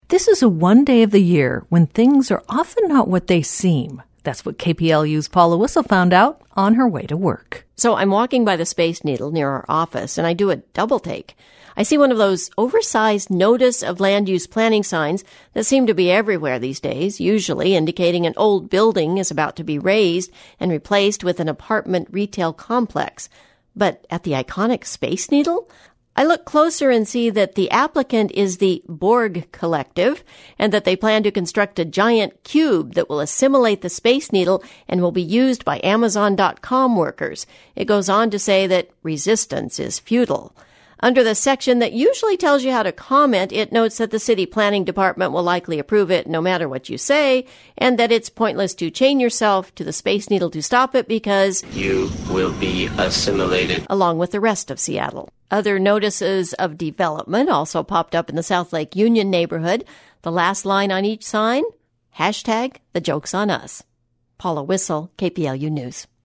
This is a one day of the year when things are often not what they seem. That's what KPLU's Paula Whistle found out on her way to work. So I'm walking by the Space Needle near our office, and I do a double take. I see one of those oversized notice of land use planning signs that seem to be everywhere these days, usually indicating an old building is about to be razed and replaced with an apartment retail complex. But at the iconic Space Needle, I look closer and see that the applicant is the Borg Collective and that they plan to construct a giant cube that will assimilate the Space Needle and will be used by Amazon.com workers. It goes on to say that resistance is futile. Under the section that usually tells you how to comment, it notes that the city planning department will likely approve it no matter what you say, and that it's pointless to chain yourself to the Space Needle to stop it because you will be assimilated, along with the rest of Seattle. Other notices of development also popped up in the South Lake Union neighborhood. The last line on each sign, #The joke's on us. Paula Whistle, KPLU News.